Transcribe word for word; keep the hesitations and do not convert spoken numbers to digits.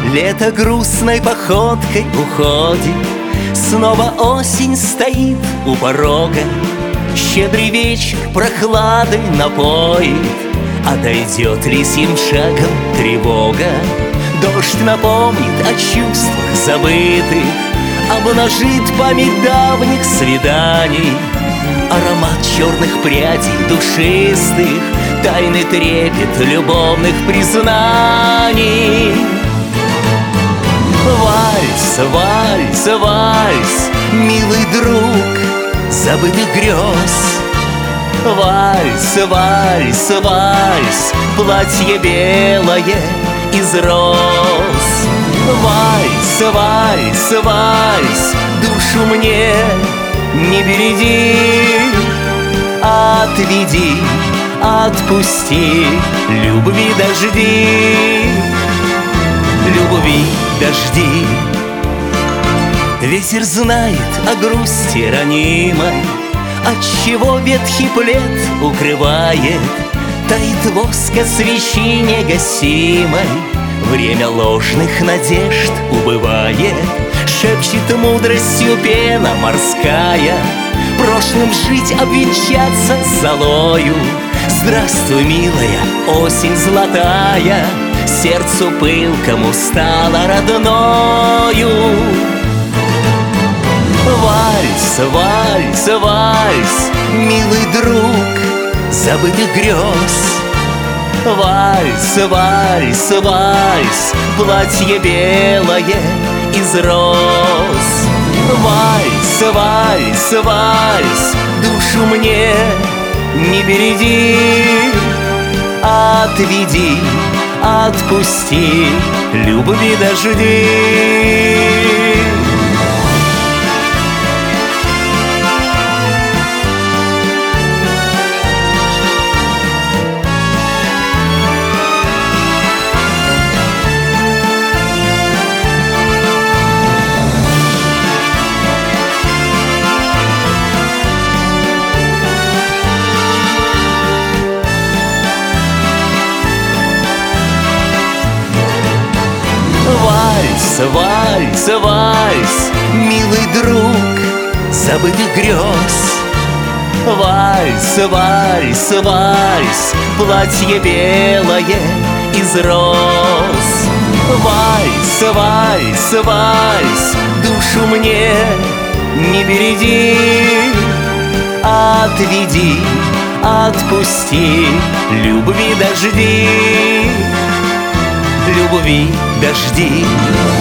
Лето грустной походкой уходит, снова осень стоит у порога. Щедрый вечер прохладой напоит, отойдет лисьим шагом тревога. Дождь напомнит о чувствах забытых, обнажит память давних свиданий. Аромат черных прядей душистых, тайный трепет любовных признаний. Вальс, вальс, вальс, милый друг забытых грез. Вальс, вальс, вальс, платье белое из роз. Вальс, вальс, вальс, душу мне не береги, отведи, отпусти, любви дожди, любви дожди. Ветер знает о грусти ранимой, отчего ветхий плед укрывает, таит воск от свечи негасимой. Время ложных надежд убывает, шепчет мудростью пена морская. Прошлым жить, обвенчаться с золою. Здравствуй, милая, осень золотая, сердцу пылкому стала родною. Вальс, вальс, вальс, милый друг забытых грез. Вальс, вальс, вальс, платье белое из роз. Вальс, вальс, вальс, душу мне не береги, отведи, отпусти, любви дожди. Вальс, вальс, вальс, милый друг забытых грез. Вальс, вальс, вальс, платье белое из роз. Вальс, вальс, вальс, душу мне не береги, отведи, отпусти, любви дожди, любви дожди.